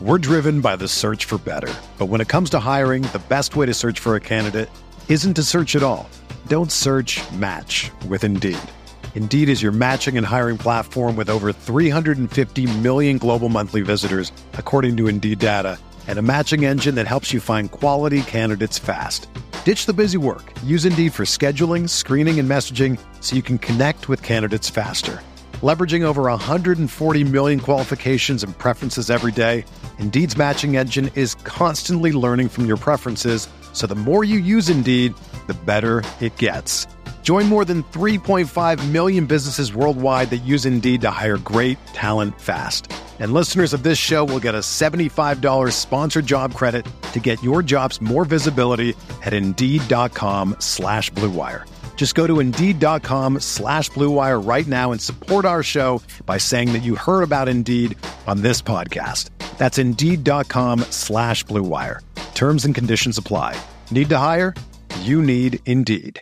We're driven by the search for better. But when it comes to hiring, the best way to search for a candidate isn't to search at all. Don't search, match with Indeed. Indeed is your matching and hiring platform with over 350 million global monthly visitors, according to Indeed data, and a matching engine that helps you find quality candidates fast. Ditch the busy work. Use Indeed for scheduling, screening, and messaging so you can connect with candidates faster. Leveraging over 140 million qualifications and preferences every day, Indeed's matching engine is constantly learning from your preferences, so the more you use Indeed, the better it gets. Join more than 3.5 million businesses worldwide that use Indeed to hire great talent fast. And listeners of this show will get a $75 sponsored job credit to get your jobs more visibility at Indeed.com/Blue Wire. Just go to Indeed.com/Blue Wire right now and support our show by saying that you heard about Indeed on this podcast. That's Indeed.com/Blue Wire. Terms and conditions apply. Need to hire? You need Indeed.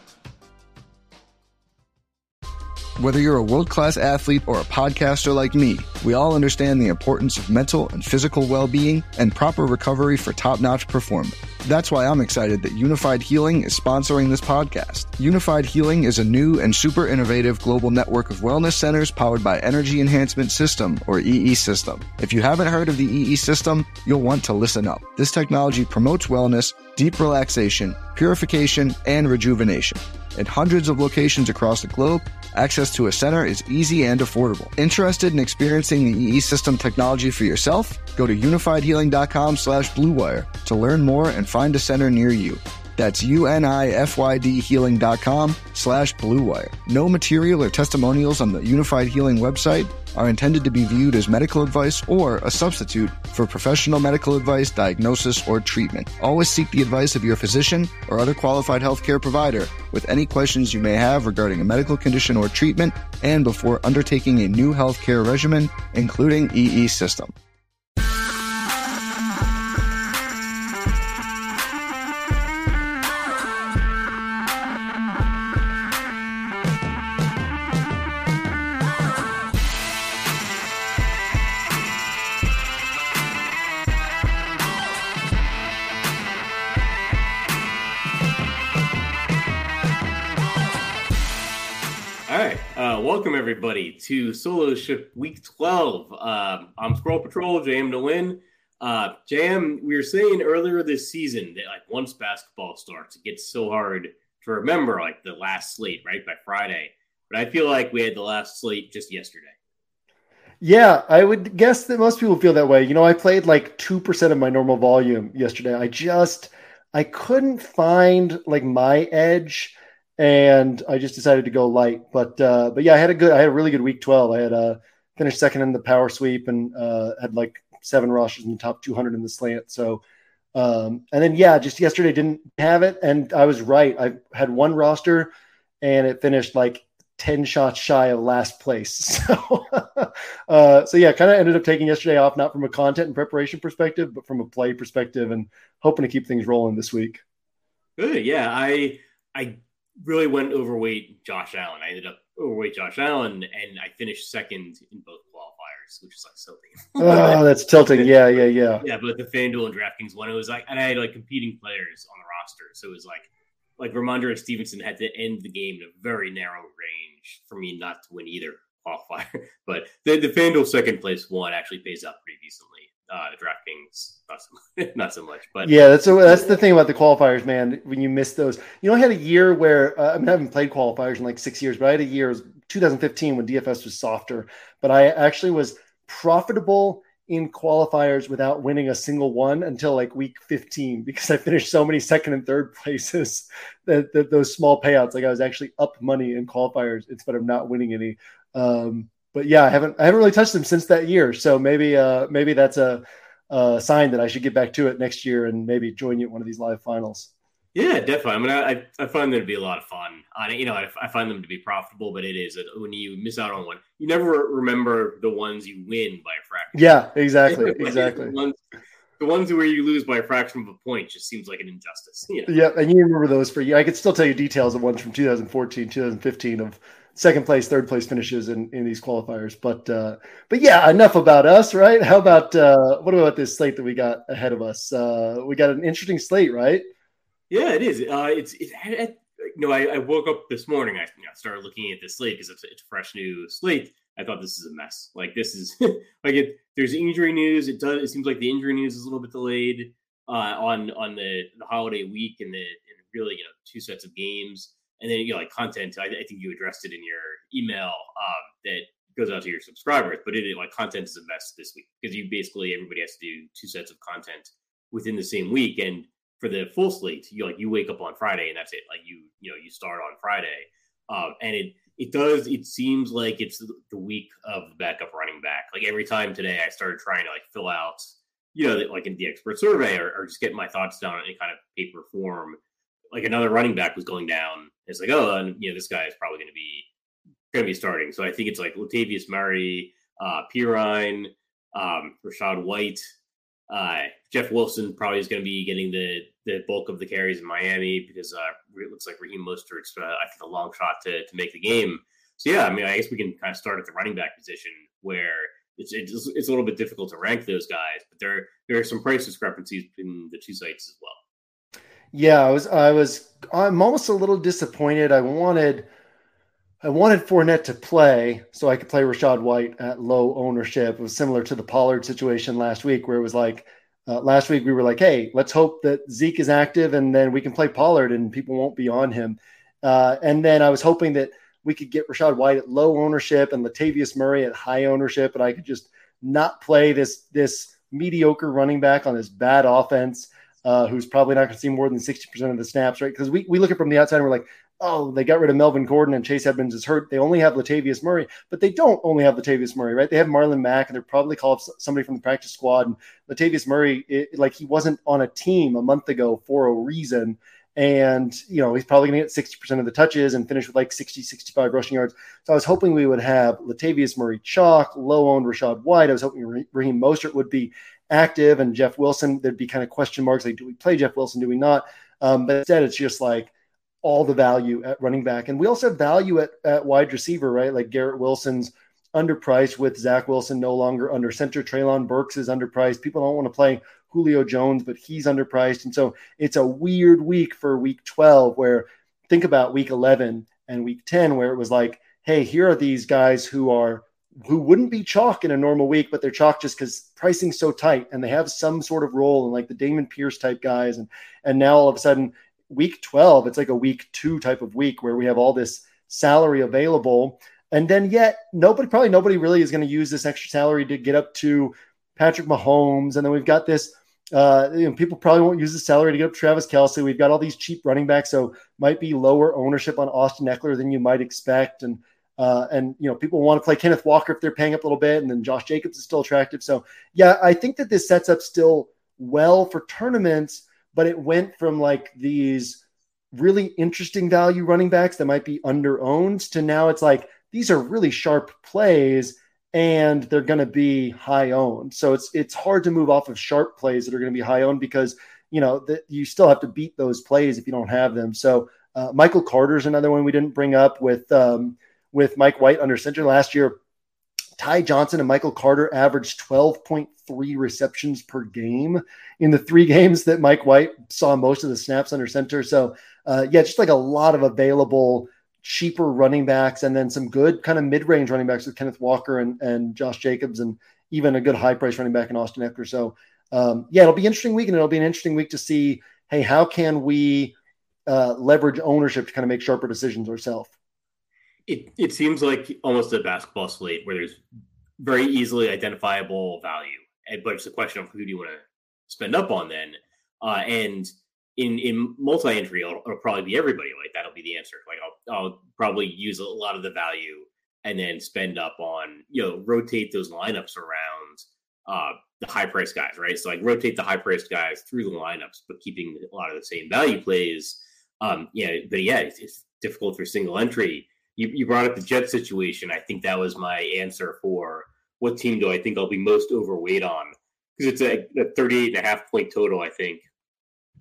Whether you're a world-class athlete or a podcaster like me, we all understand the importance of mental and physical well-being and proper recovery for top-notch performance. That's why I'm excited that Unified Healing is sponsoring this podcast. Unified Healing is a new and super innovative global network of wellness centers powered by Energy Enhancement System, or EE System. If you haven't heard of the EE System, you'll want to listen up. This technology promotes wellness, deep relaxation, purification, and rejuvenation. At hundreds of locations across the globe, access to a center is easy and affordable. Interested in experiencing the EE System technology for yourself? Go to unifiedhealing.com/Blue Wire to learn more and find a center near you. That's UNIFYDhealing.com/Blue Wire. No material or testimonials on the Unified Healing website are intended to be viewed as medical advice or a substitute for professional medical advice, diagnosis, or treatment. Always seek the advice of your physician or other qualified healthcare provider with any questions you may have regarding a medical condition or treatment and before undertaking a new healthcare regimen, including EE System. Welcome everybody to Solo Ship Week 12. I'm Scroll Patrol, JM to win. JM, we were saying earlier this season that once basketball starts, it gets so hard to remember the last slate, right, by Friday. But I feel like we had the last slate just yesterday. Yeah, I would guess that most people feel that way. You know, I played 2% of my normal volume yesterday. I couldn't find my edge. And I just decided to go light, but yeah, I had a really good week 12. I had finished second in the power sweep and had 7 rosters in the top 200 in the slant. So, and then just yesterday didn't have it, and I was right. I had one roster, and it finished 10 shots shy of last place. So, kind of ended up taking yesterday off, not from a content and preparation perspective, but from a play perspective, and hoping to keep things rolling this week. Good, yeah. I really went overweight Josh Allen. I ended up overweight Josh Allen, and I finished second in both qualifiers, which is tilting. Oh, that's tilting. Yeah. Yeah, but the FanDuel and DraftKings one, it was and I had competing players on the roster, so it was Ramondre Stevenson had to end the game in a very narrow range for me not to win either qualifier. But the FanDuel second place one actually pays out pretty decently. The DraftKings, not so much. But yeah, that's the thing about the qualifiers, man. When you miss those, I had a year where I haven't played qualifiers in 6 years, but I had a year, it was 2015 when DFS was softer. But I actually was profitable in qualifiers without winning a single one until week 15 because I finished so many second and third places that those small payouts, I was actually up money in qualifiers instead of not winning any. But yeah, I haven't really touched them since that year. So maybe that's a sign that I should get back to it next year and maybe join you at one of these live finals. Yeah, definitely. I mean, I find them to be a lot of fun. I find them to be profitable, but it is when you miss out on one, you never remember the ones you win by a fraction. Yeah, exactly. The ones where you lose by a fraction of a point just seems like an injustice. Yeah, and you remember those for you. I could still tell you details of ones from 2014, 2015 of second place, third place finishes in these qualifiers. But yeah, enough about us, right? How about what about this slate that we got ahead of us? We got an interesting slate, right? Yeah, it is. I woke up this morning. I started looking at this slate because it's a fresh new slate. I thought this is a mess. Like this is there's injury news. It seems like the injury news is a little bit delayed on the holiday week and really two sets of games. And then like content. I think you addressed it in your email that goes out to your subscribers. But like content is a mess this week because everybody has to do two sets of content within the same week. And for the full slate, you wake up on Friday and that's it. Like you start on Friday, and it seems like it's the week of the backup running back. Like every time today, I started trying to fill out like in the expert survey or just get my thoughts down in any kind of paper form. Like another running back was going down. It's like, oh, and this guy is probably going to be starting. So I think it's like Latavius Murray, Pirine, Rachaad White. Jeff Wilson probably is going to be getting the bulk of the carries in Miami because it looks like Raheem Mostert's I think a long shot to make the game. So yeah, I mean, I guess we can kind of start at the running back position where it's a little bit difficult to rank those guys, but there are some price discrepancies between the two sites as well. Yeah, I'm almost a little disappointed. I wanted Fournette to play so I could play Rachaad White at low ownership. It was similar to the Pollard situation last week where it was like, last week we were like, hey, let's hope that Zeke is active and then we can play Pollard and people won't be on him. And then I was hoping that we could get Rachaad White at low ownership and Latavius Murray at high ownership, and I could just not play this mediocre running back on this bad offense who's probably not going to see more than 60% of the snaps, right? Because we look at it from the outside and we're like, oh, they got rid of Melvin Gordon and Chase Edmonds is hurt. They only have Latavius Murray, but they don't only have Latavius Murray, right? They have Marlon Mack, and they're probably called somebody from the practice squad. And Latavius Murray, he wasn't on a team a month ago for a reason. And, he's probably going to get 60% of the touches and finish with 60, 65 rushing yards. So I was hoping we would have Latavius Murray chalk, low-owned Rachaad White. I was hoping Raheem Mostert would be active and Jeff Wilson. There'd be kind of question marks like, do we play Jeff Wilson? Do we not? But instead, it's just like, all the value at running back. And we also have value at wide receiver, right? Like Garrett Wilson's underpriced with Zach Wilson no longer under center. Treylon Burks is underpriced. People don't want to play Julio Jones, but he's underpriced. And so it's a weird week for week 12 where think about week 11 and week 10, where it was like, hey, here are these guys who wouldn't be chalk in a normal week, but they're chalk just because pricing's so tight and they have some sort of role in like the Damon Pierce type guys. And now all of a sudden, week 12, it's like a week 2 type of week where we have all this salary available. And then yet nobody really is going to use this extra salary to get up to Patrick Mahomes. And then we've got this, people probably won't use the salary to get up to Travis Kelce. We've got all these cheap running backs. So might be lower ownership on Austin Eckler than you might expect. And people want to play Kenneth Walker if they're paying up a little bit. And then Josh Jacobs is still attractive. So yeah, I think that this sets up still well for tournaments, but it went from like these really interesting value running backs that might be under-owned to now it's like these are really sharp plays and they're going to be high-owned. So it's hard to move off of sharp plays that are going to be high-owned because, you still have to beat those plays if you don't have them. So Michael Carter's another one we didn't bring up with Mike White under center last year. Ty Johnson and Michael Carter averaged 12.3 receptions per game in the 3 games that Mike White saw most of the snaps under center. So, just like a lot of available cheaper running backs and then some good kind of mid-range running backs with Kenneth Walker and Josh Jacobs and even a good high-price running back in Austin Eckler. So, it'll be an interesting week, and it'll be an interesting week to see, hey, how can we leverage ownership to kind of make sharper decisions ourselves? It seems like almost a basketball slate where there's very easily identifiable value, but it's a question of who do you want to spend up on then. And in multi-entry, it'll probably be everybody. Like that'll be the answer. Like I'll probably use a lot of the value and then spend up on rotate those lineups around the high price guys, right? So like rotate the high priced guys through the lineups, but keeping a lot of the same value plays. It's difficult for single entry. You brought up the Jet situation. I think that was my answer for what team do I think I'll be most overweight on, because it's a 38.5 point total, I think.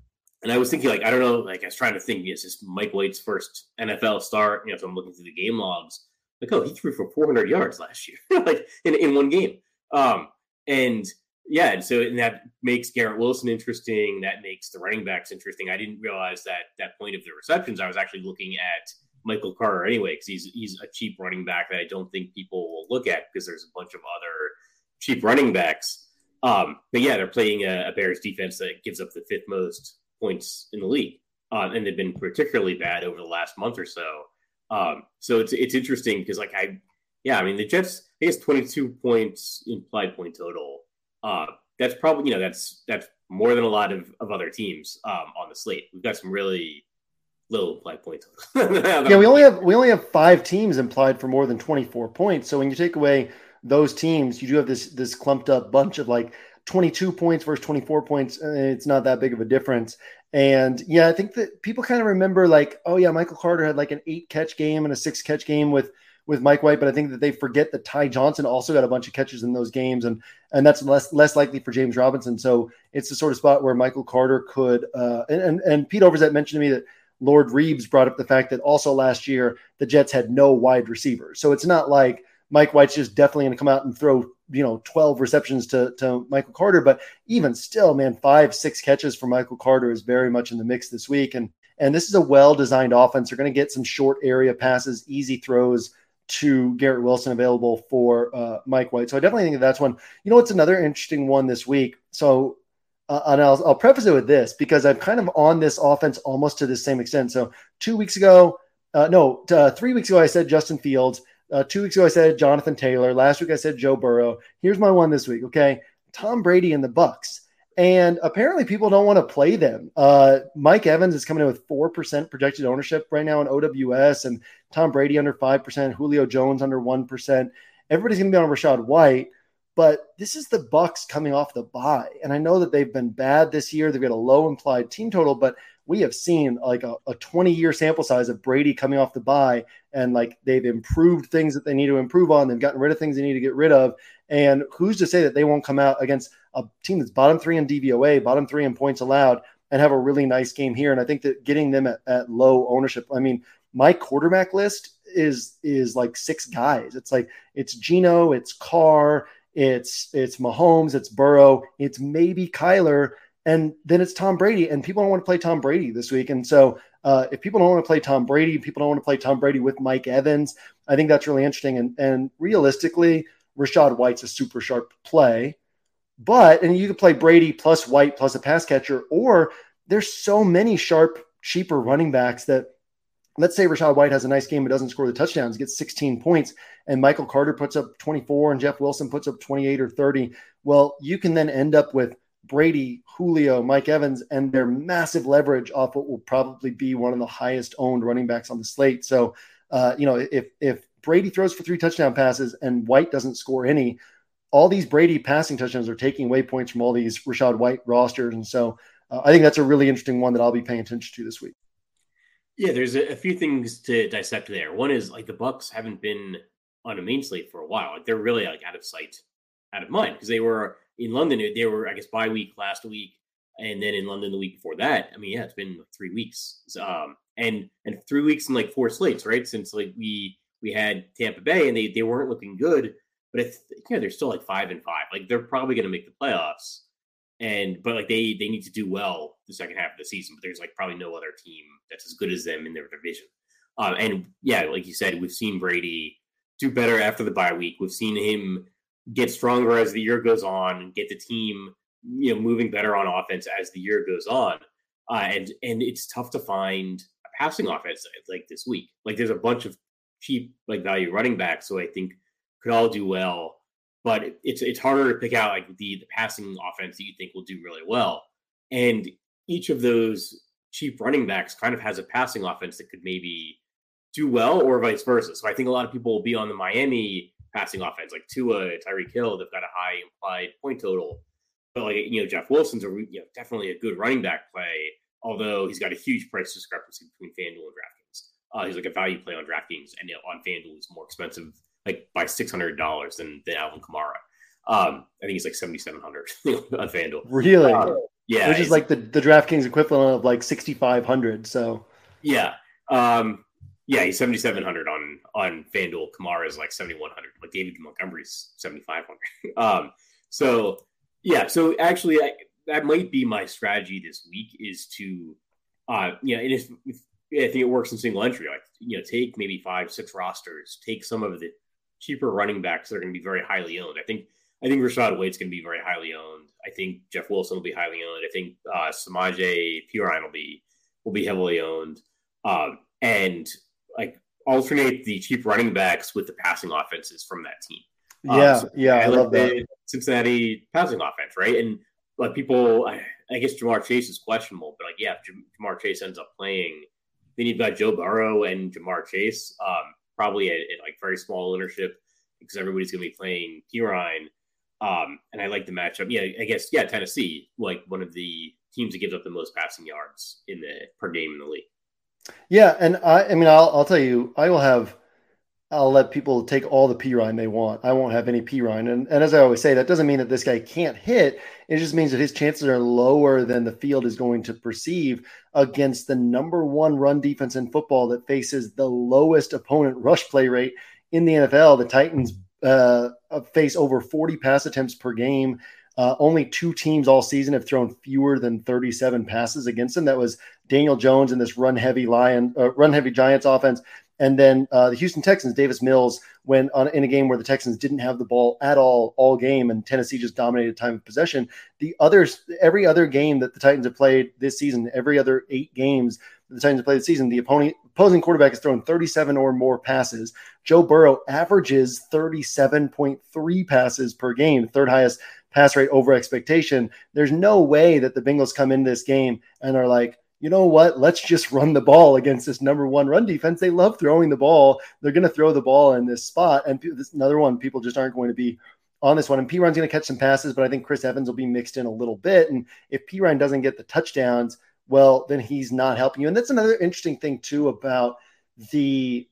And I was thinking, like, I don't know, like I was trying to think, is this Mike White's first NFL start? So I'm looking through the game logs. Like, oh, he threw for 400 yards last year, like in one game. And that makes Garrett Wilson interesting. That makes the running backs interesting. I didn't realize that point of the receptions. I was actually looking at Michael Carter anyway, because he's a cheap running back that I don't think people will look at because there's a bunch of other cheap running backs. But yeah, they're playing a Bears defense that gives up the fifth most points in the league. And they've been particularly bad over the last month or so. So it's interesting because the Jets, I guess 22 points implied point total. That's probably, that's more than a lot of other teams on the slate. We've got some really low implied point total. Yeah, we only have 5 teams implied for more than 24 points. So when you take away those teams, you do have this clumped up bunch of like 22 points versus 24 points. It's not that big of a difference. And yeah, I think that people kind of remember like, oh yeah, Michael Carter had like an 8-catch game and a 6-catch game with Mike White, but I think that they forget that Ty Johnson also got a bunch of catches in those games, and that's less likely for James Robinson. So it's the sort of spot where Michael Carter could and Pete Overzet mentioned to me that Lord Reeves brought up the fact that also last year the Jets had no wide receivers. So it's not like Mike White's just definitely going to come out and throw 12 receptions to Michael Carter, but even still, man, 5-6 catches for Michael Carter is very much in the mix this week. And this is a well-designed offense. They're going to get some short area passes, easy throws to Garrett Wilson available for Mike White. So I definitely think that's one. What's another interesting one this week? So, and I'll preface it with this because I'm kind of on this offense almost to the same extent. So 3 weeks ago, I said Justin Fields. 2 weeks ago, I said Jonathan Taylor. Last week, I said Joe Burrow. Here's my one this week. Okay. Tom Brady and the Bucs. And apparently people don't want to play them. Mike Evans is coming in with 4% projected ownership right now in OWS, and Tom Brady under 5%, Julio Jones under 1%. Everybody's going to be on Rachaad White, but this is the Bucs coming off the bye. And I know that they've been bad this year. They've got a low implied team total, but we have seen like a 20-year sample size of Brady coming off the bye, and like they've improved things that they need to improve on. They've gotten rid of things they need to get rid of. And who's to say that they won't come out against a team that's bottom 3 in DVOA, bottom 3 in points allowed, and have a really nice game here. And I think that getting them at low ownership, I mean, my quarterback list is like 6 guys. It's like, it's Geno, it's Carr, it's Mahomes, it's Burrow, it's maybe Kyler, and then it's Tom Brady. And people don't want to play Tom Brady this week. And so if people don't want to play Tom Brady, people don't want to play Tom Brady with Mike Evans. I think that's really interesting. And realistically, Rachaad White's a super sharp play. And you could play Brady plus White plus a pass catcher, or there's so many sharp, cheaper running backs that, let's say Rachaad White has a nice game but doesn't score the touchdowns, gets 16 points, and Michael Carter puts up 24 and Jeff Wilson puts up 28 or 30. Well, you can then end up with Brady, Julio, Mike Evans, and their massive leverage off what will probably be one of the highest owned running backs on the slate. So, if Brady throws for 3 touchdown passes and White doesn't score any, all these Brady passing touchdowns are taking away points from all these Rachaad White rosters. And so I think that's a really interesting one that I'll be paying attention to this week. Yeah, there's a few things to dissect there. One is like the Bucs haven't been on a main slate for a while. Like they're really like out of sight, out of mind, because they were in London. They were, I guess, bye week last week, and then in London the week before that. I mean, yeah, it's been like 3 weeks, and 3 weeks in like 4 slates, right? Since like we had Tampa Bay and they weren't looking good, but they're still like 5-5. Like they're probably going to make the playoffs, but like they need to do well the second half of the season. But there's like probably no other team that's as good as them in their division. And yeah, like you said, we've seen Brady do better after the bye week. We've seen him get stronger as the year goes on and get the team, moving better on offense as the year goes on. And it's tough to find a passing offense like this week. Like there's a bunch of cheap like value running backs, so I think could all do well. But it's harder to pick out like the passing offense that you think will do really well. And each of those cheap running backs kind of has a passing offense that could maybe do well, or vice versa. So I think a lot of people will be on the Miami passing offense, like Tua, Tyreek Hill. They've got a high implied point total. But like, Jeff Wilson's definitely a good running back play, although he's got a huge price discrepancy between FanDuel and DraftKings. He's like a value play on DraftKings, and on FanDuel is more expensive, like by $600 than Alvin Kamara. I think he's like $7,700 on FanDuel. Really? Yeah. Which is like the DraftKings equivalent of like 6,500. So yeah. He's 7,700 on FanDuel. Kamara is like 7,100. Like David Montgomery's 7,500. So actually, that might be my strategy this week is to, I think it works in single entry. Like, take maybe 5-6 rosters, take some of the cheaper running backs that are going to be very highly owned. I think Rachaad White's going to be very highly owned. I think Jeff Wilson will be highly owned. I think Samaje Perine will be heavily owned. And like alternate the cheap running backs with the passing offenses from that team. I love that. Cincinnati passing offense, right? And like people, I guess Ja'Marr Chase is questionable, but like, yeah, if Ja'Marr Chase ends up playing, then you've got Joe Burrow and Ja'Marr Chase, probably at like very small ownership because everybody's going to be playing Perine. And I like the matchup. Yeah, I guess, Tennessee, like one of the teams that gives up the most passing yards per game in the league. Yeah, and I'll tell you, I'll let people take all the Perine they want. I won't have any Perine. And as I always say, that doesn't mean that this guy can't hit. It just means that his chances are lower than the field is going to perceive against the number one run defense in football that faces the lowest opponent rush play rate in the NFL. The Titans face over 40 pass attempts per game. Only 2 teams all season have thrown fewer than 37 passes against them. That was Daniel Jones and this run-heavy Giants offense. And then the Houston Texans, Davis Mills, went on in a game where the Texans didn't have the ball at all game, and Tennessee just dominated time of possession. Every other game that the Titans have played this season, every other 8 games that the Titans have played this season, the opposing quarterback has thrown 37 or more passes. Joe Burrow averages 37.3 passes per game, third highest pass rate over expectation. There's no way that the Bengals come into this game and are like, you know what? Let's just run the ball against this number one run defense. They love throwing the ball. They're going to throw the ball in this spot. And this another one, people just aren't going to be on this one. And Perine's going to catch some passes, but I think Chris Evans will be mixed in a little bit. And if Perine doesn't get the touchdowns, well, then he's not helping you. And that's another interesting thing too about the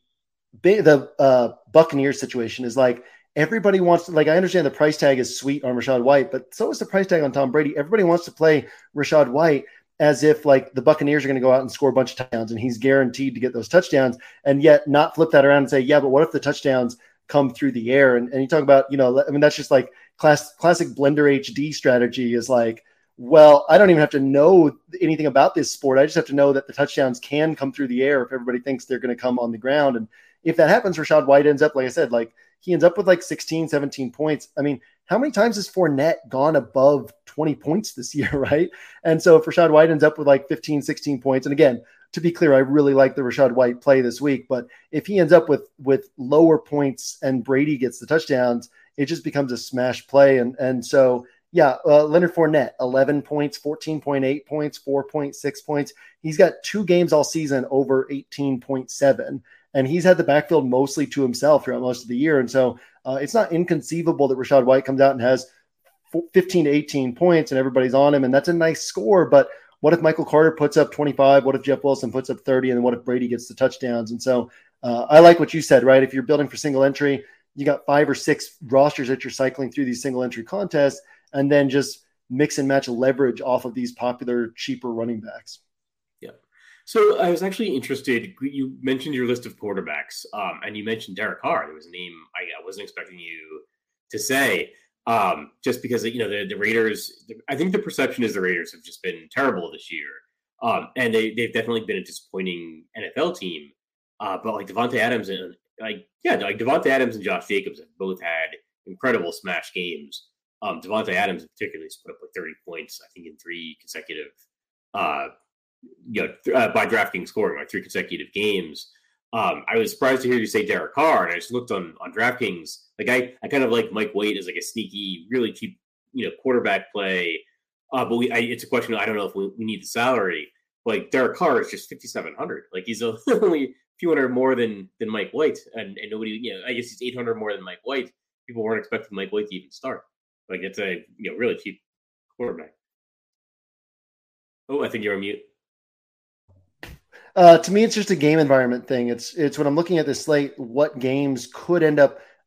Buccaneers situation is like, everybody wants to, like, I understand the price tag is sweet on Rachaad White, but so is the price tag on Tom Brady. Everybody wants to play Rachaad White as if like the Buccaneers are going to go out and score a bunch of touchdowns and he's guaranteed to get those touchdowns, and yet not flip that around and say, yeah, but what if the touchdowns come through the air? And you talk about, that's just like classic Blender HD strategy is like, well, I don't even have to know anything about this sport. I just have to know that the touchdowns can come through the air if everybody thinks they're going to come on the ground. And if that happens, Rachaad White ends up, like I said, like he ends up with like 16, 17 points. I mean, how many times has Fournette gone above 20 points this year, right? And so if Rachaad White ends up with like 15, 16 points, and again, to be clear, I really like the Rachaad White play this week, but if he ends up with lower points and Brady gets the touchdowns, it just becomes a smash play. And so, yeah, Leonard Fournette, 11 points, 14.8 points, 4.6 points. He's got 2 games all season over 18.7. And he's had the backfield mostly to himself throughout most of the year. And so it's not inconceivable that Rachaad White comes out and has 15 to 18 points and everybody's on him. And that's a nice score. But what if Michael Carter puts up 25? What if Jeff Wilson puts up 30? And then what if Brady gets the touchdowns? And so I like what you said, right? If you're building for single entry, you got 5 or 6 rosters that you're cycling through these single entry contests, and then just mix and match leverage off of these popular, cheaper running backs. So I was actually interested. You mentioned your list of quarterbacks, and you mentioned Derek Carr. There was a name I wasn't expecting you to say, just because the Raiders. I think the perception is the Raiders have just been terrible this year, and they've definitely been a disappointing NFL team. But like Davante Adams and Davante Adams and Josh Jacobs have both had incredible smash games. Davante Adams particularly has put up like 30 points, I think, in 3 consecutive. By DraftKings scoring like 3 consecutive games. I was surprised to hear you say Derek Carr, and I just looked on DraftKings. Like I kind of like Mike White as like a sneaky, really cheap, quarterback play. But it's a question. I don't know if we need the salary. Like Derek Carr is just 5,700. Like he's only a few hundred more than Mike White, and nobody. I guess he's 800 more than Mike White. People weren't expecting Mike White to even start. Like it's a really cheap quarterback. Oh, I think you're on mute. To me, it's just a game environment thing. It's when I'm looking at this slate, what games could end up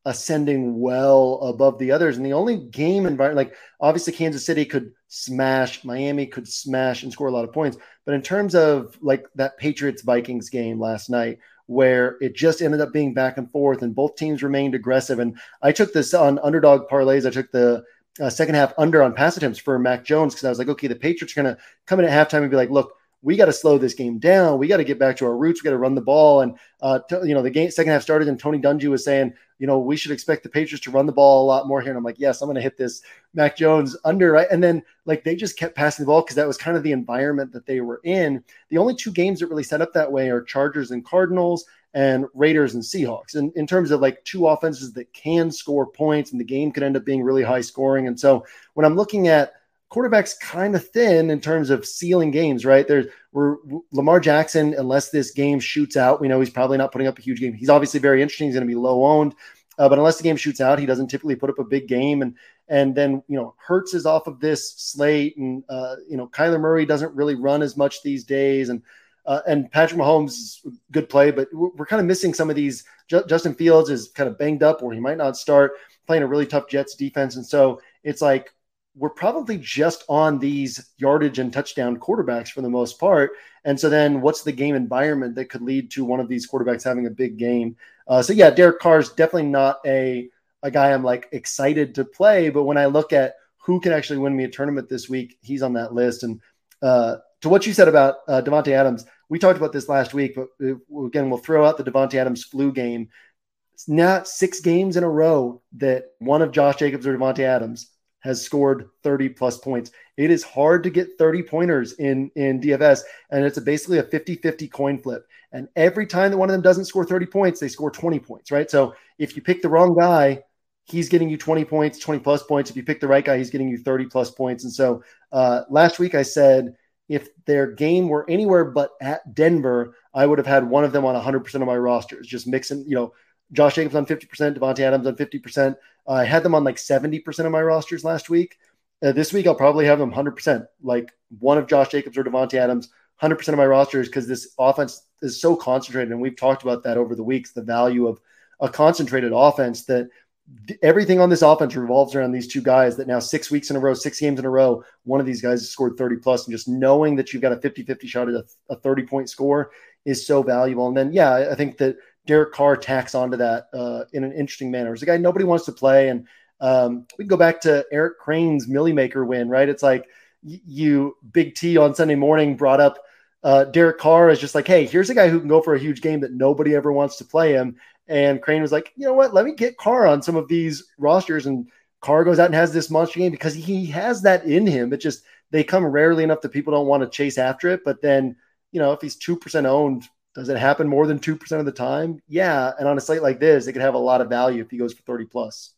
ascending well above the others. And the only game environment, like obviously Kansas City could smash, Miami could smash and score a lot of points. But in terms of like that Patriots Vikings game last night, where it just ended up being back and forth and both teams remained aggressive. And I took this on underdog parlays. I took the second half under on pass attempts for Mac Jones because I was like, okay, the Patriots are going to come in at halftime and be like, look, we got to slow this game down. We got to get back to our roots. We got to run the ball. And, the game second half started and Tony Dungy was saying, we should expect the Patriots to run the ball a lot more here. And I'm like, yes, I'm going to hit this Mac Jones under. Right. And then like they just kept passing the ball because that was kind of the environment that they were in. The only two games that really set up that way are Chargers and Cardinals and Raiders and Seahawks. And in terms of like two offenses that can score points and the game could end up being really high scoring. And so when I'm looking at quarterbacks kind of thin in terms of sealing games, right? We're Lamar Jackson, unless this game shoots out, we know he's probably not putting up a huge game. He's obviously very interesting. He's going to be low owned, but unless the game shoots out, he doesn't typically put up a big game. And then, Hurts is off of this slate and, Kyler Murray doesn't really run as much these days. And Patrick Mahomes is a good play, but we're kind of missing some of these. Justin Fields is kind of banged up or he might not start playing a really tough Jets defense. And so it's like, we're probably just on these yardage and touchdown quarterbacks for the most part. And so then what's the game environment that could lead to one of these quarterbacks having a big game? Derek Carr is definitely not a guy I'm like excited to play. But when I look at who can actually win me a tournament this week, he's on that list. And to what you said about Davante Adams, we talked about this last week, but again, we'll throw out the Davante Adams flu game. It's not 6 games in a row that one of Josh Jacobs or Davante Adams has scored 30 plus points. It is hard to get 30 pointers in DFS. And it's basically a 50-50 coin flip. And every time that one of them doesn't score 30 points, they score 20 points, right? So if you pick the wrong guy, he's getting you 20 points, 20 plus points. If you pick the right guy, he's getting you 30 plus points. And so last week I said, if their game were anywhere but at Denver, I would have had one of them on 100% of my rosters, just mixing, Josh Jacobs on 50%, Davante Adams on 50%. I had them on like 70% of my rosters last week. This week, I'll probably have them 100%, like one of Josh Jacobs or Davante Adams, 100% of my rosters, because this offense is so concentrated. And we've talked about that over the weeks, the value of a concentrated offense, that everything on this offense revolves around these two guys that now 6 weeks in a row, 6 games in a row, one of these guys has scored 30 plus. And just knowing that you've got a 50-50 shot at a 30-point score is so valuable. And then, I think that Derek Carr tacks onto that in an interesting manner. It's a guy nobody wants to play. And we can go back to Eric Crane's Millie Maker win, right? It's like you, Big T on Sunday morning brought up Derek Carr as just like, hey, here's a guy who can go for a huge game that nobody ever wants to play him. And Crane was like, you know what? Let me get Carr on some of these rosters. And Carr goes out and has this monster game because he has that in him. It just, they come rarely enough that people don't want to chase after it. But then, if he's 2% owned, does it happen more than 2% of the time? Yeah. And on a slate like this, it could have a lot of value if he goes for 30 plus.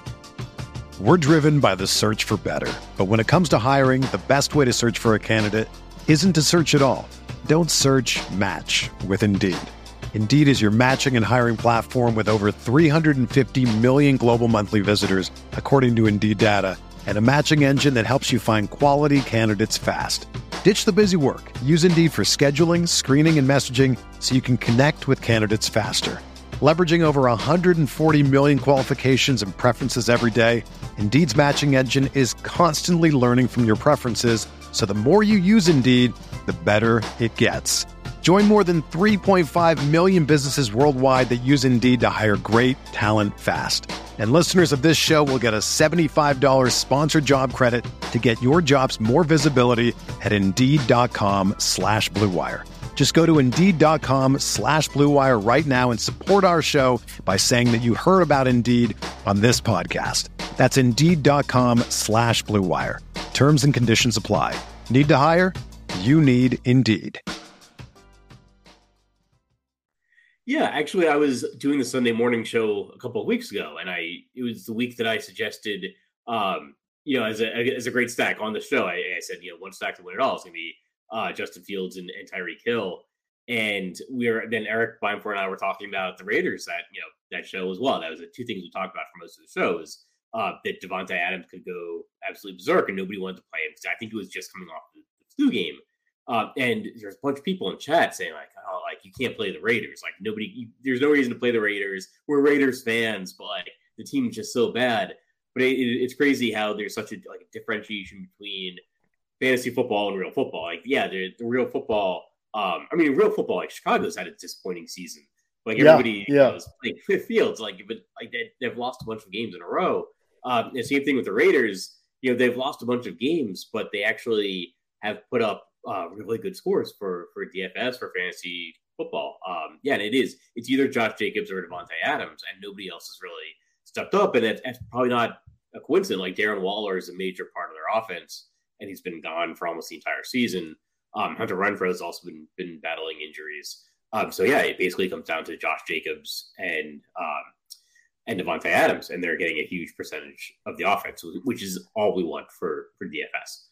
We're driven by the search for better. But when it comes to hiring, the best way to search for a candidate isn't to search at all. Don't search, match with Indeed. Indeed is your matching and hiring platform with over 350 million global monthly visitors, according to Indeed data, and a matching engine that helps you find quality candidates fast. Ditch the busy work. Use Indeed for scheduling, screening, and messaging so you can connect with candidates faster. Leveraging over 140 million qualifications and preferences every day, Indeed's matching engine is constantly learning from your preferences, so the more you use Indeed, the better it gets. Join more than 3.5 million businesses worldwide that use Indeed to hire great talent fast. And listeners of this show will get a $75 sponsored job credit to get your jobs more visibility at Indeed.com/Blue Wire. Just go to Indeed.com/Blue Wire right now and support our show by saying that you heard about Indeed on this podcast. That's Indeed.com/Blue Wire. Terms and conditions apply. Need to hire? You need Indeed. Yeah, actually, I was doing the Sunday morning show a couple of weeks ago, and it was the week that I suggested, as a great stack on the show. I said, one stack to win it all is going to be Justin Fields and Tyreek Hill, and then Eric Beinford and I were talking about the Raiders that show as well. That was the two things we talked about for most of the shows. That Davante Adams could go absolutely berserk, and nobody wanted to play him because I think he was just coming off the flu game. And there's a bunch of people in chat saying you can't play the Raiders. There's no reason to play the Raiders. We're Raiders fans, but the team's just so bad. But it's crazy how there's such a differentiation between fantasy football and real football. Like, yeah, the real football. Real football. Like Chicago's had a disappointing season. Like everybody is playing fifth fields. But they've lost a bunch of games in a row. The same thing with the Raiders. They've lost a bunch of games, but they actually have put up really good scores for DFS for fantasy football. And it's either Josh Jacobs or Devontae Adams, and nobody else has really stepped up. And that's probably not a coincidence. Like Darren Waller is a major part of their offense, and he's been gone for almost the entire season. Hunter Renfrow has also been battling injuries. It basically comes down to Josh Jacobs and Devontae Adams, and they're getting a huge percentage of the offense, which is all we want for DFS.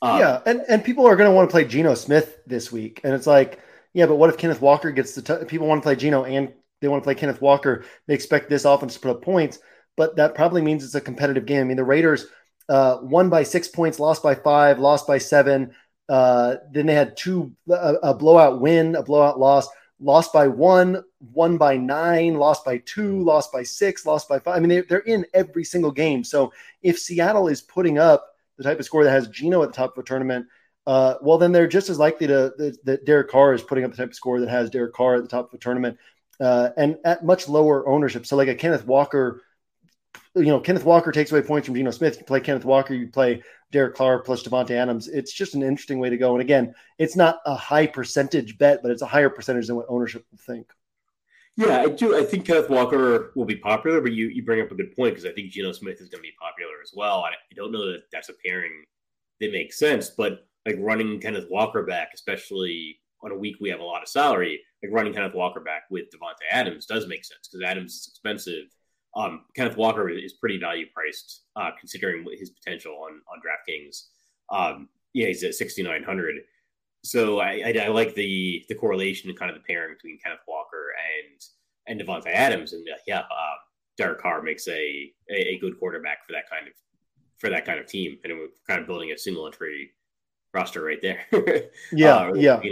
And people are going to want to play Geno Smith this week, and it's like, yeah, but what if Kenneth Walker gets people want to play Geno and they want to play Kenneth Walker? They expect this offense to put up points, but that probably means it's a competitive game. I mean, the Raiders won by 6 points, lost by 5, lost by 7. Then they had a blowout win, a blowout loss. Lost by 1, won by 9, lost by 2, lost by 6, lost by 5. I mean, they're in every single game. So if Seattle is putting up the type of score that has Geno at the top of a tournament, well, then they're just as likely that Derek Carr is putting up the type of score that has Derek Carr at the top of a tournament, and at much lower ownership. So like a Kenneth Walker, Kenneth Walker takes away points from Geno Smith. You play Kenneth Walker, you play Derek Carr plus Devontae Adams. It's just an interesting way to go. And again, it's not a high percentage bet, but it's a higher percentage than what ownership will think. Yeah, I do. I think Kenneth Walker will be popular, but you bring up a good point because I think Geno Smith is going to be popular as well. I don't know that that's a pairing that makes sense, but like running Kenneth Walker back, especially on a week we have a lot of salary, like running Kenneth Walker back with Devontae Adams does make sense because Adams is expensive. Kenneth Walker is pretty value priced considering his potential on DraftKings. He's at 6,900. So I like the correlation and kind of the pairing between Kenneth Walker and Devontae Adams, and Derek Carr makes a good quarterback for that kind of team, and we're kind of building a single entry roster right there. Yeah.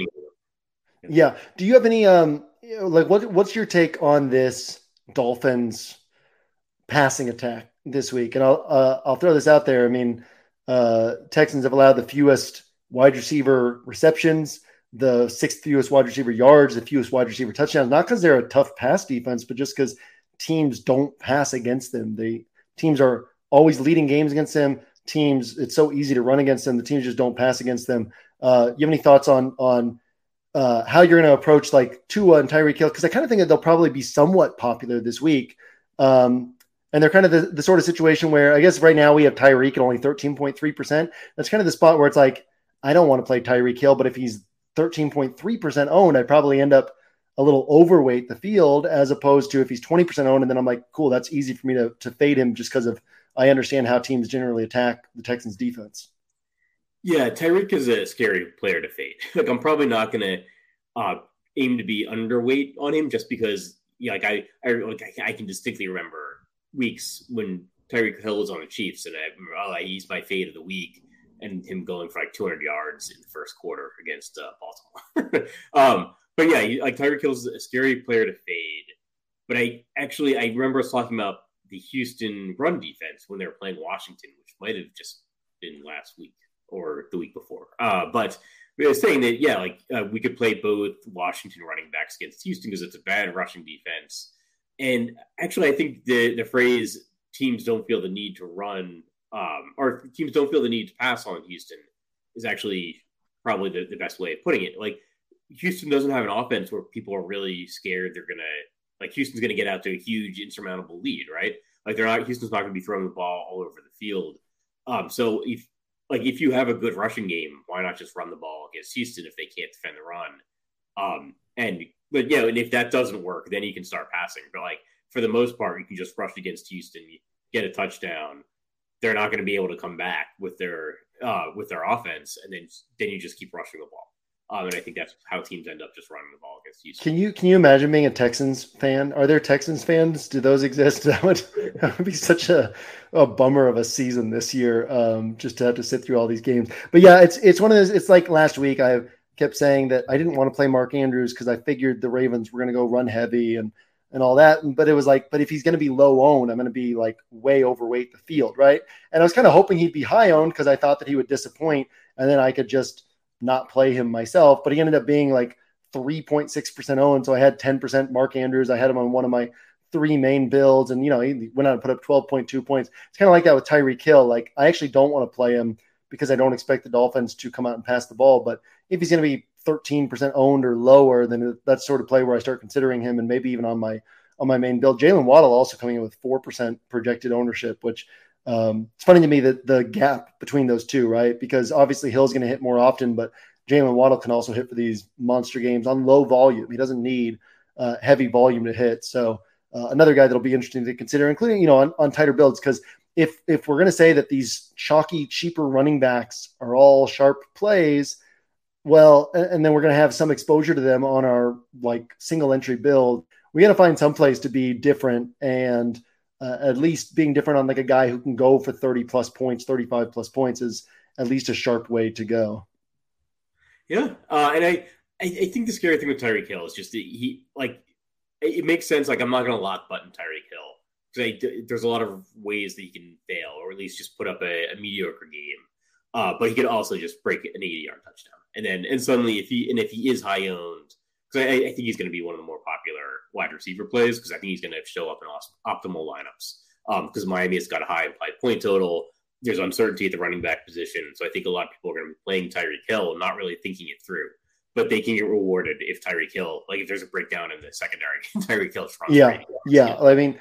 Do you have any what's your take on this Dolphins passing attack this week? And I'll throw this out there. I mean, Texans have allowed the fewest wide receiver receptions, the 6th fewest wide receiver yards, the fewest wide receiver touchdowns, not because they're a tough pass defense, but just because teams don't pass against them. Teams are always leading games against them. It's so easy to run against them. The teams just don't pass against them. You have any thoughts on how you're going to approach like Tua and Tyreek Hill? Because I kind of think that they'll probably be somewhat popular this week. And they're kind of the sort of situation where I guess right now we have Tyreek at only 13.3%. That's kind of the spot where it's like, I don't want to play Tyreek Hill, but if he's 13.3% owned, I'd probably end up a little overweight the field as opposed to if he's 20% owned. And then I'm like, cool, that's easy for me to fade him just because I understand how teams generally attack the Texans defense. Yeah, Tyreek is a scary player to fade. Like I'm probably not going to aim to be underweight on him just because I can distinctly remember weeks when Tyreek Hill was on the Chiefs and he's my fade of the week. And him going for like 200 yards in the first quarter against Baltimore. But yeah, Tyreek Hill's a scary player to fade. But I remember us talking about the Houston run defense when they were playing Washington, which might have just been last week or the week before. But we were saying that, we could play both Washington running backs against Houston because it's a bad rushing defense. And actually, I think the phrase teams don't feel the need to run or teams don't feel the need to pass on Houston is actually probably the best way of putting it. Like Houston doesn't have an offense where people are really scared Houston's going to get out to a huge insurmountable lead, right? Houston's not going to be throwing the ball all over the field. So if you have a good rushing game, why not just run the ball against Houston if they can't defend the run? And if that doesn't work, then you can start passing. But for the most part, you can just rush against Houston, get a touchdown. They're not going to be able to come back with their offense, and then you just keep rushing the ball. And I think that's how teams end up just running the ball against Houston. Can you imagine being a Texans fan? Are there Texans fans? Do those exist? That would be such a bummer of a season this year, just to have to sit through all these games. But yeah, it's one of those. It's like last week I kept saying that I didn't want to play Mark Andrews because I figured the Ravens were going to go run heavy, and and all that. But it was like, but if he's going to be low owned, I'm going to be like way overweight the field, right? And I was kind of hoping he'd be high owned because I thought that he would disappoint, and then I could just not play him myself. But he ended up being like 3.6% owned, so I had 10% Mark Andrews. I had him on one of my 3 main builds, and he went out and put up 12.2 points. It's kind of like that with Tyreek Hill. Like, I actually don't want to play him because I don't expect the Dolphins to come out and pass the ball. But if he's going to be 13% owned or lower, then that's sort of play where I start considering him, and maybe even on my main build. Jalen Waddle also coming in with 4% projected ownership, which it's funny to me that the gap between those two, right? Because obviously Hill's going to hit more often, but Jalen Waddle can also hit for these monster games on low volume. He doesn't need heavy volume to hit. So another guy that'll be interesting to consider, including, on tighter builds, because if we're going to say that these chalky, cheaper running backs are all sharp plays, well, and then we're going to have some exposure to them on our like single entry build, we got to find some place to be different, and at least being different on like a guy who can go for 30 plus points, 35 plus points is at least a sharp way to go. Yeah. And I think the scary thing with Tyreek Hill is just it makes sense. Like, I'm not going to lock button Tyreek Hill because there's a lot of ways that he can fail, or at least just put up a mediocre game. But he could also just break an 80-yard touchdown. And suddenly if he is high owned, because I think he's going to be one of the more popular wide receiver plays, because I think he's going to show up in optimal lineups. Because Miami has got a high implied point total. There's uncertainty at the running back position. So I think a lot of people are going to be playing Tyreek Hill and not really thinking it through. But they can get rewarded if Tyreek Hill, like if there's a breakdown in the secondary, Tyreek Hill runs. Yeah. I mean,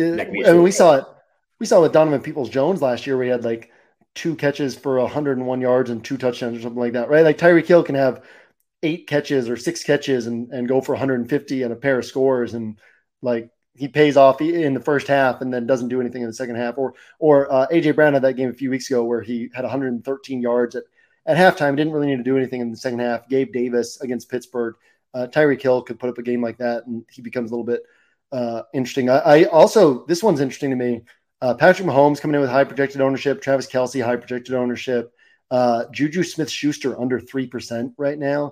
we saw it with Donovan Peoples-Jones last year. We had like 2 catches for 101 yards and 2 touchdowns or something like that, right? Like Tyreek Hill can have 8 catches or 6 catches and go for 150 and a pair of scores, and like he pays off in the first half and then doesn't do anything in the second half. Or AJ Brown had that game a few weeks ago where he had 113 yards at halftime, didn't really need to do anything in the second half. Gabe Davis against Pittsburgh, Tyreek Hill could put up a game like that, and he becomes a little bit interesting. I also, this one's interesting to me. Patrick Mahomes coming in with high projected ownership, Travis Kelce, high projected ownership, Juju Smith-Schuster under 3% right now.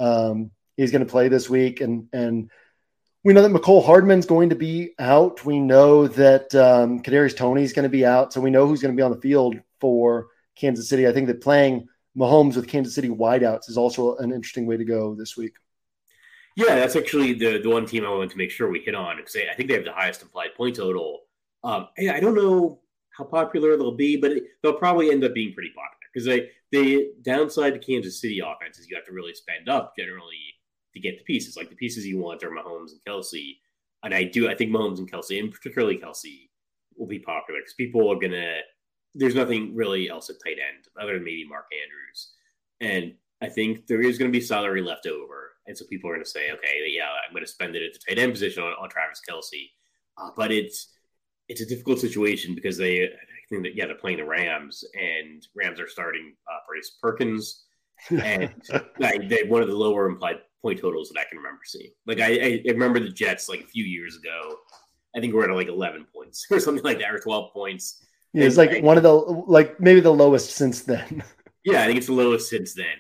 He's going to play this week, and we know that Mecole Hardman's going to be out. We know that Kadarius Toney is going to be out, so we know who's going to be on the field for Kansas City. I think that playing Mahomes with Kansas City wideouts is also an interesting way to go this week. Yeah, that's actually the one team I wanted to make sure we hit on, because I think they have the highest implied point total. I don't know how popular they'll be, but they'll probably end up being pretty popular, because the downside to Kansas City offense is you have to really spend up generally to get the pieces. Like, the pieces you want are Mahomes and Kelce. And I think Mahomes and Kelce, and particularly Kelce, will be popular because people are going to – there's nothing really else at tight end other than maybe Mark Andrews. And I think there is going to be salary left over. And so people are going to say, okay, yeah, I'm going to spend it at the tight end position on Travis Kelce. But it's a difficult situation because they're playing the Rams, and Rams are starting Bryce Perkins. And they one of the lower implied point totals that I can remember seeing. Like, I remember the Jets like a few years ago. I think we're at like 11 points or something like that, or 12 points. Yeah, it's like one of the, like maybe the lowest since then. Yeah, I think it's the lowest since then.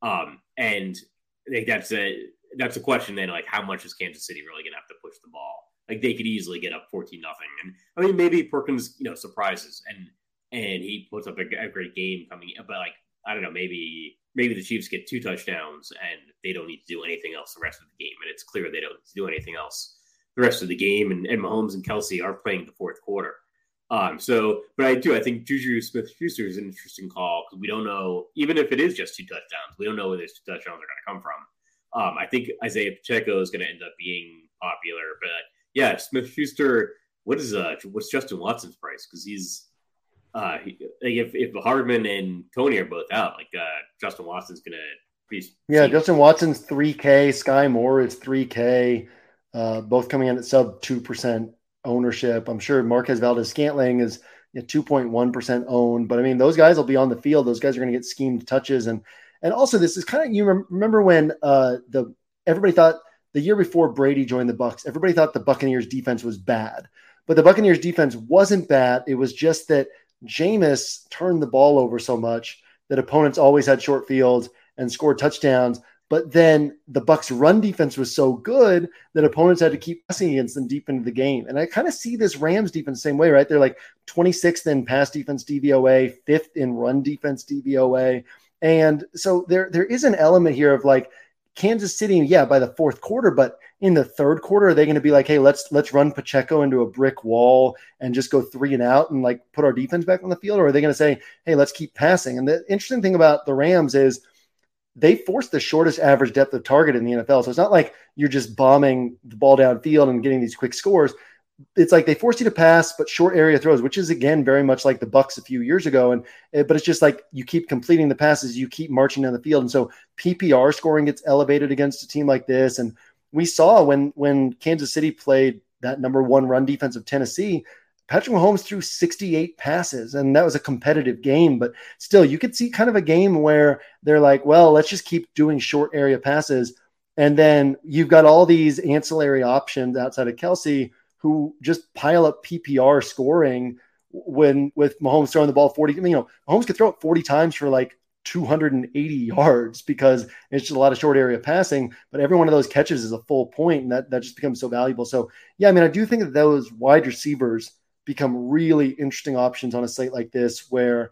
And I think that's a question then, like, how much is Kansas City really going to have to push the ball? Like, they could easily get up 14-0. And I mean, maybe Perkins, surprises and he puts up a great game coming in, but like, I don't know, maybe the Chiefs get 2 touchdowns and they don't need to do anything else the rest of the game. And it's clear they don't need to do anything else the rest of the game. And Mahomes and Kelce are playing the fourth quarter. But I think Juju Smith-Schuster is an interesting call, because we don't know, even if it is just 2 touchdowns, we don't know where those 2 touchdowns are going to come from. I think Isaiah Pacheco is going to end up being popular, but yeah, Smith-Schuster, what's Justin Watson's price? Because he's, if Hardman and Toney are both out, Justin Watson's going to be. Yeah, Justin Watson's 3K, Sky Moore is 3K, both coming in at sub 2% ownership. I'm sure Marquez Valdes-Scantling is 2.1% owned, but I mean, those guys will be on the field. Those guys are going to get schemed touches. And also, this is kind of, you remember when everybody thought the year before Brady joined the Bucs, everybody thought the Buccaneers defense was bad, but the Buccaneers defense wasn't bad. It was just that Jameis turned the ball over so much that opponents always had short fields and scored touchdowns. But then the Bucs run defense was so good that opponents had to keep passing against them deep into the game. And I kind of see this Rams defense the same way, right? They're like 26th in pass defense DVOA, 5th in run defense DVOA. And so there is an element here of like Kansas City, by the fourth quarter, but in the third quarter, are they going to be like, hey, let's run Pacheco into a brick wall and just go 3 and out and like put our defense back on the field? Or are they going to say, hey, let's keep passing? And the interesting thing about the Rams is they force the shortest average depth of target in the NFL. So it's not like you're just bombing the ball downfield and getting these quick scores. It's like they force you to pass, but short area throws, which is, again, very much like the Bucs a few years ago. But it's just like you keep completing the passes, you keep marching down the field. And so PPR scoring gets elevated against a team like this. And we saw when Kansas City played that number 1 run defense of Tennessee, Patrick Mahomes threw 68 passes, and that was a competitive game. But still, you could see kind of a game where they're like, well, let's just keep doing short area passes. And then you've got all these ancillary options outside of Kelsey who just pile up PPR scoring with Mahomes throwing the ball 40. Mahomes could throw it 40 times for like 280 yards because it's just a lot of short area passing, but every one of those catches is a full point, and that just becomes so valuable. So, I do think that those wide receivers become really interesting options on a site like this where,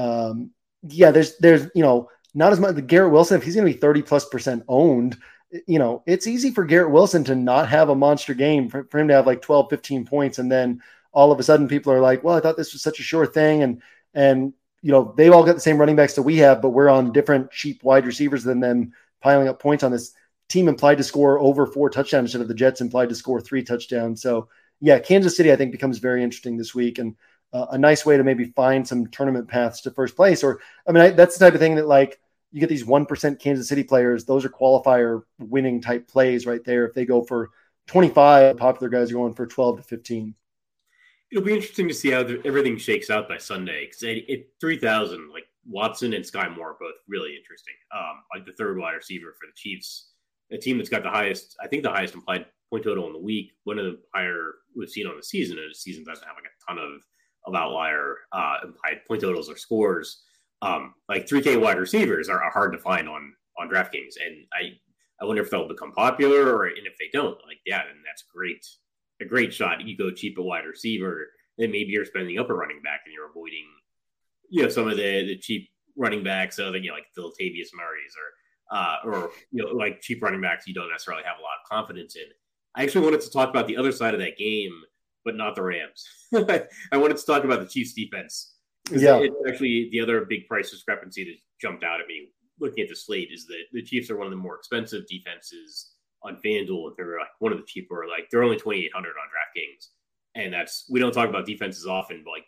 there's not as much. The Garrett Wilson, if he's going to be 30+% owned, it's easy for Garrett Wilson to not have a monster game, for him to have like 12, 15 points. And then all of a sudden people are like, well, I thought this was such a sure thing. And they've all got the same running backs that we have, but we're on different cheap wide receivers than them piling up points on this team implied to score over 4 touchdowns instead of the Jets implied to score 3 touchdowns. So Kansas City, I think, becomes very interesting this week, and a nice way to maybe find some tournament paths to first place. Or, that's the type of thing that, like, you get these 1% Kansas City players, those are qualifier winning type plays right there. If they go for 25, popular guys are going for 12 to 15. It'll be interesting to see how everything shakes out by Sunday, because at 3,000, like Watson and Sky Moore are both really interesting. Like the third wide receiver for the Chiefs, a team that's got the highest implied point total in the week, one of the higher we've seen on the season, and the season doesn't have like a ton of outlier implied point totals or scores. Like 3K wide receivers are hard to find on DraftKings, and I wonder if they'll become popular, and if they don't, then that's a great shot. You go cheap at wide receiver, then maybe you're spending up a running back and you're avoiding some of the cheap running backs, so that like the Latavius Murrays or like cheap running backs you don't necessarily have a lot of confidence in. I actually wanted to talk about the other side of that game, but not the Rams. I wanted to talk about the Chiefs defense. It's actually the other big price discrepancy that jumped out at me looking at the slate is that the Chiefs are one of the more expensive defenses on FanDuel, and they're like one of the cheaper. Like they're only 2,800 on DraftKings, and we don't talk about defenses often, but like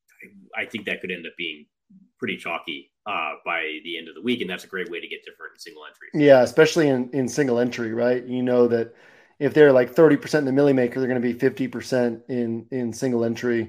I think that could end up being pretty chalky by the end of the week, and that's a great way to get different single entries. Yeah, especially in single entry, right? That if they're like 30% in the Millie Maker, they're going to be 50% in single entry.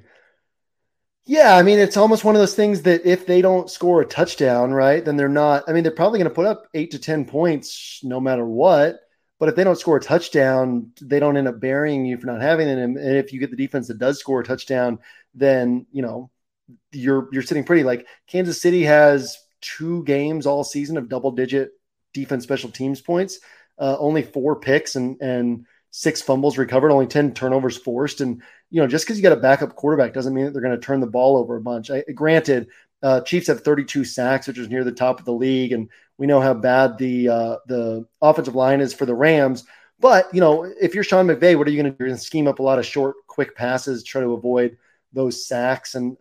Yeah, it's almost one of those things that if they don't score a touchdown, right, then they're not. They're probably going to put up 8 to 10 points no matter what. But if they don't score a touchdown, they don't end up burying you for not having them. And if you get the defense that does score a touchdown, then you're sitting pretty. Like Kansas City has 2 games all season of double-digit defense special teams points, only 4 picks and 6 fumbles recovered, only 10 turnovers forced. And just because you got a backup quarterback doesn't mean that they're going to turn the ball over a bunch. Granted, Chiefs have 32 sacks, which is near the top of the league, and we know how bad the offensive line is for the Rams. But if you're Sean McVay, what are you going to do? You're going to scheme up a lot of short, quick passes, try to avoid those sacks. And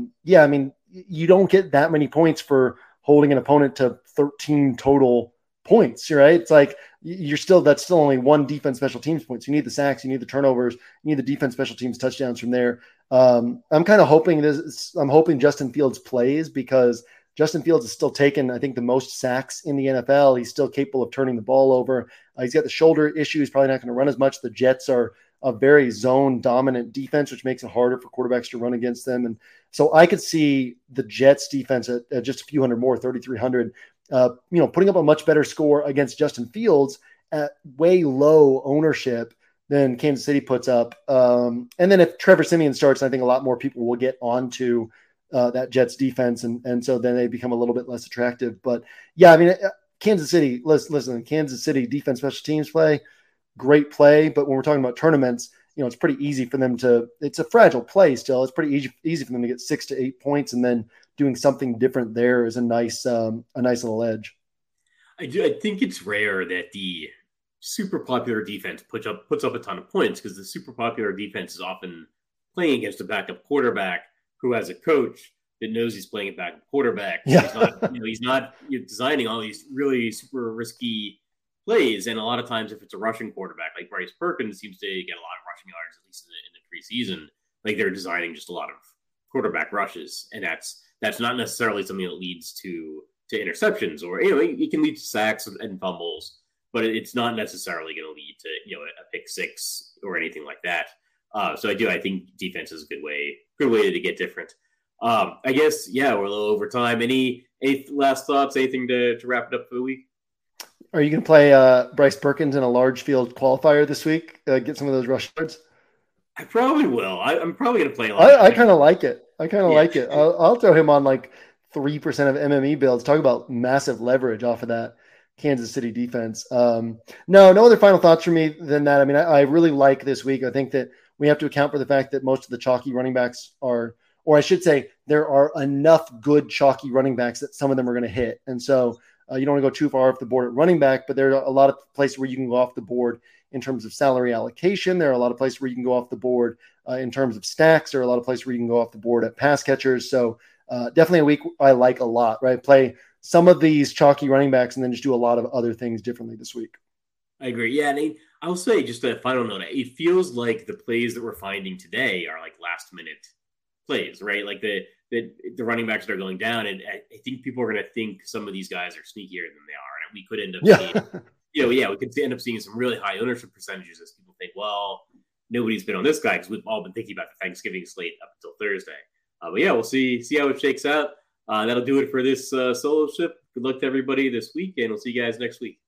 you don't get that many points for holding an opponent to 13 total points, right? It's like that's still only 1 defense special teams points. You need the sacks, you need the turnovers, you need the defense special teams touchdowns from there. I'm kind of hoping I'm hoping Justin Fields plays, because Justin Fields is still taking, I think, the most sacks in the NFL. He's still capable of turning the ball over. He's got the shoulder issue. He's probably not going to run as much. The Jets are a very zone dominant defense, which makes it harder for quarterbacks to run against them. And so I could see the Jets defense at just a few hundred more, 3,300, putting up a much better score against Justin Fields at way low ownership than Kansas City puts up. And then if Trevor Siemian starts, I think a lot more people will get onto that Jets defense. And so then they become a little bit less attractive. But Kansas City, listen, Kansas City defense, special teams play, great play. But when we're talking about tournaments, it's pretty easy for them it's a fragile play still. It's pretty easy for them to get 6 to 8 points, and then doing something different there is a nice little edge. I think it's rare that the super popular defense puts up a ton of points, because the super popular defense is often playing against a backup quarterback who has a coach that knows he's playing a backup quarterback. Yeah. He's not designing all these really super risky plays. And a lot of times, if it's a rushing quarterback like Bryce Perkins seems to get a lot of rushing yards, at least in the preseason, like they're designing just a lot of quarterback rushes, and that's not necessarily something that leads to interceptions, or it can lead to sacks and fumbles, but it's not necessarily going to lead to a pick six or anything like that. So I think defense is a good way to get different. I guess we're a little over time. Any last thoughts? Anything to wrap it up for the week? Are you going to play Bryce Perkins in a large field qualifier this week? Get some of those rush yards? I probably will. I'm probably going to play a lot. I kind of like it. Like it. I'll throw him on like 3% of MME builds. Talk about massive leverage off of that Kansas City defense. No other final thoughts from me than that. I mean, I really like this week. I think that we have to account for the fact that most of the chalky running backs are, or I should say, there are enough good chalky running backs that some of them are going to hit. And so you don't want to go too far off the board at running back, but there are a lot of places where you can go off the board in terms of salary allocation. There are a lot of places where you can go off the board in terms of stacks. There are a lot of places where you can go off the board at pass catchers. So definitely a week I like a lot, right? Play some of these chalky running backs and then just do a lot of other things differently this week. I agree. Yeah, and I'll say just a final note. It feels like the plays that we're finding today are like last minute plays, right? Like the running backs that are going down, and I think people are going to think some of these guys are sneakier than they are, and we could end up seeing, we could end up seeing some really high ownership percentages as people think, well, nobody's been on this guy because we've all been thinking about the Thanksgiving slate up until Thursday. But we'll see how it shakes out. That'll do it for this solo ship. Good luck to everybody this week, and we'll see you guys next week.